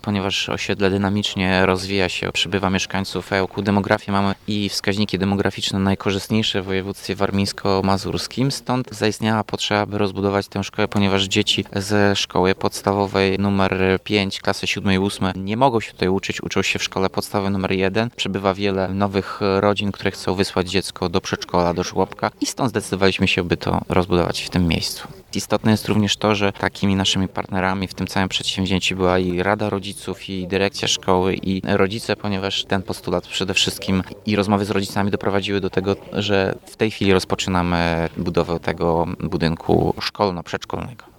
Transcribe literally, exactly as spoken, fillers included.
ponieważ osiedle dynamicznie rozwija się, przybywa mieszkańców ełku. Demografię mamy i wskaźniki demograficzne najkorzystniejsze w województwie warmińsko-mazurskim, stąd zaistniała potrzeba, by rozbudować tę szkołę, ponieważ dzieci ze szkoły podstawowej numer pięć, klasy siódmej i ósmej nie mogą się tutaj uczyć, uczą się w szkole podstawowej numer jeden. Przybywa wiele nowych rodzin, które chcą wysłać dziecko do przedszkola, do żłobka i stąd zdecydowaliśmy się, by to rozbudować w tym miejscu. Istotne jest również to, że takimi naszymi partnerami w tym całym przedsięwzięciu była i Rada Rodziców, i dyrekcja szkoły, i rodzice, ponieważ ten postulat przede wszystkim i rozmowy z rodzicami doprowadziły do tego, że w tej chwili rozpoczynamy budowę tego budynku szkolno-przedszkolnego.